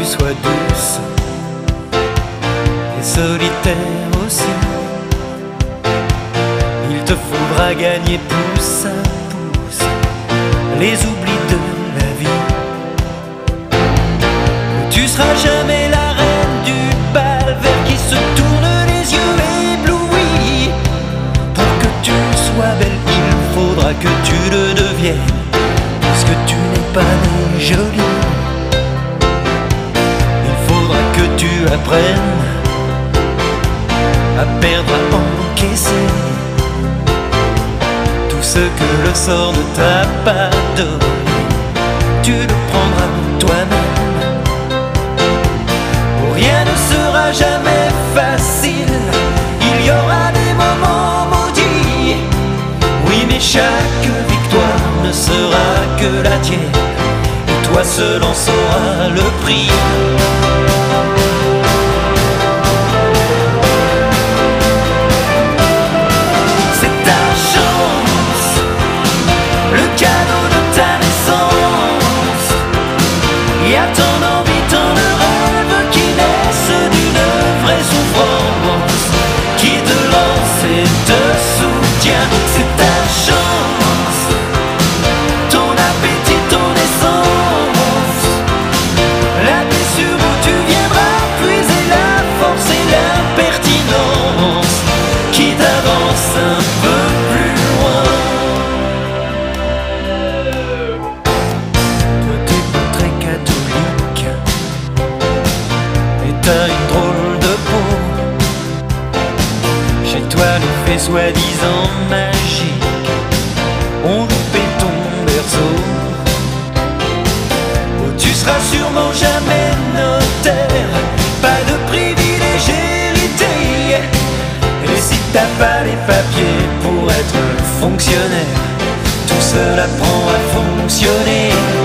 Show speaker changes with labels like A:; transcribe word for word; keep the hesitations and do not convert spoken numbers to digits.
A: tu sois douce et solitaire aussi. Il te faudra gagner pouce à pouce les oublis de la vie. Tu seras jamais la reine du bal vers qui se tournent les yeux éblouis. Pour que tu sois belle, il faudra que tu le deviennes, puisque tu n'es pas née jolie. Il faudra que tu apprennes à perdre, à encaisser tout ce que le sort ne t'a pas donné. Tu le prendras toi-même. Rien ne sera jamais facile, il y aura des moments maudits. Oui, mais chaque victoire ne sera que la tienne, et toi seul en sauras le prix. C'est ta chance, le cadeau de ta naissance. Et à ton envie, ton rêve qui naissent d'une vraie souffrance, qui te lance et te soutient. C'est ta chance, ton appétit, ton essence, la blessure où tu viendras puiser la force et l'impertinence qui t'avance un peu plus loin. Toi t'es pas très catholique et t'as une drôle de peau. Chez toi les faits soi-disant magiques ont loupé ton berceau. Oh, tu seras sûrement jamais notaire, pas de privilégérité. Et si t'as pas les papiers pour être fonctionnaire, tout cela prend à fonctionner.